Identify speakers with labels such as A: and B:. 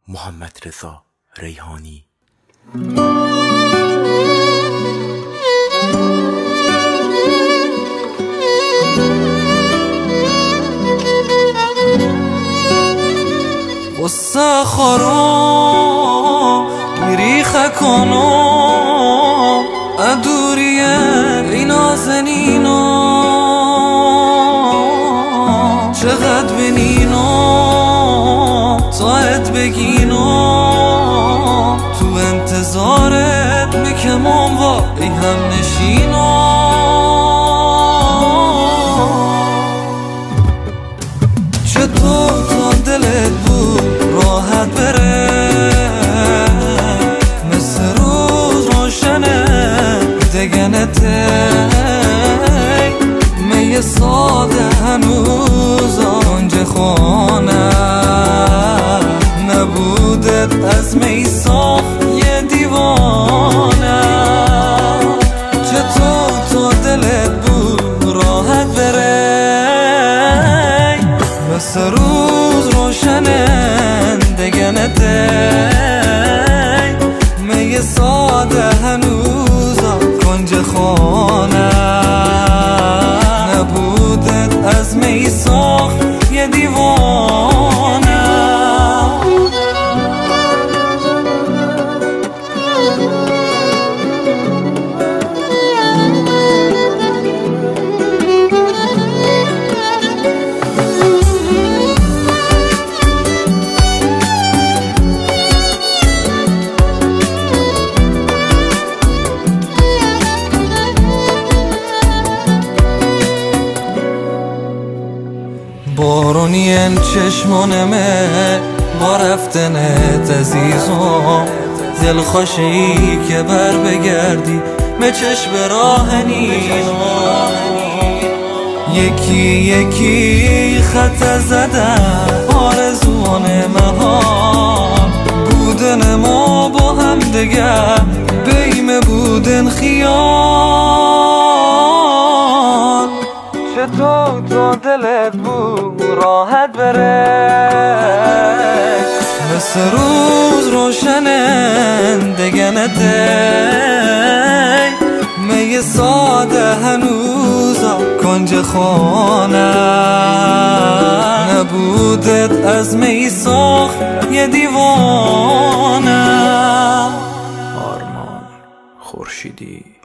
A: محمدرضا ریحانی.
B: قصه خورم میریخه کنم ادوریه اینا زنینو چقدر بنینم تاید بگینم تو انتظارت میکمم و ای هم نشینم چطور تا دلت بود راحت بره مثل روز روشنه دگنته می ساده هنوز آنجا خانه نبودت از می ساخت یه دیوانه چطور تا دلت بود راحت بره مثل روز روشنه دگنته می ساده هنوز کنج خانه نبودت از می ساخت یه دیوانه بارونین چشمانمه با رفتنت عزیزم دلخوشی که بر بگردی به چشم راه نینا یکی یکی خط زدن آرزوان مهان بودن ما با هم دگر بیم بودن خیال چطور تا دلت بود راحت بره مثل روز روشنه دگنته می ساده هنوز کنج خانه نبودت از می ساخت یه دیوانه.
A: آرمان خورشیدی.